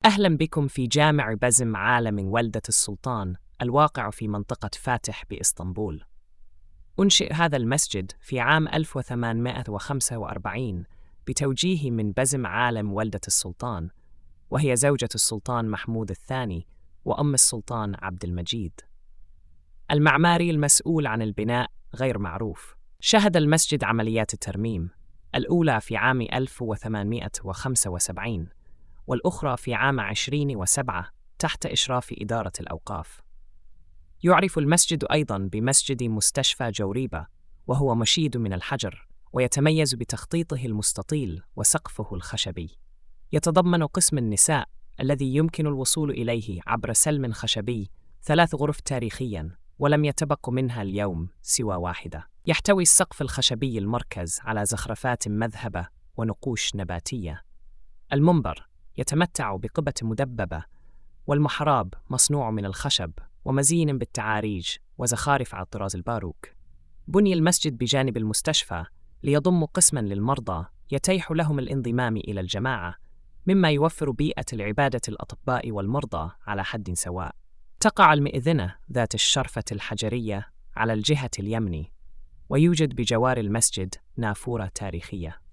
أهلا بكم في جامع بزم عالم ولدة السلطان الواقع في منطقة فاتح بإسطنبول. أنشئ هذا المسجد في عام 1845 بتوجيه من بزم عالم ولدة السلطان، وهي زوجة السلطان محمود الثاني وأم السلطان عبد المجيد. المعماري المسؤول عن البناء غير معروف. شهد المسجد عمليات الترميم، الأولى في عام 1875 والأخرى في عام 2007 تحت إشراف إدارة الأوقاف. يعرف المسجد أيضاً بمسجد مستشفى جوريبة، وهو مشيد من الحجر ويتميز بتخطيطه المستطيل وسقفه الخشبي. يتضمن قسم النساء الذي يمكن الوصول إليه عبر سلم خشبي 3 غرف تاريخياً، ولم يتبق منها اليوم سوى واحدة. يحتوي السقف الخشبي المركز على زخرفات مذهبة ونقوش نباتية. المنبر يتمتع بقبة مدببة، والمحراب مصنوع من الخشب ومزين بالتعاريج وزخارف على الطراز الباروك. بني المسجد بجانب المستشفى ليضم قسماً للمرضى يتيح لهم الانضمام إلى الجماعة، مما يوفر بيئة العبادة الأطباء والمرضى على حد سواء. تقع المئذنة ذات الشرفة الحجرية على الجهة اليمنى، ويوجد بجوار المسجد نافورة تاريخية.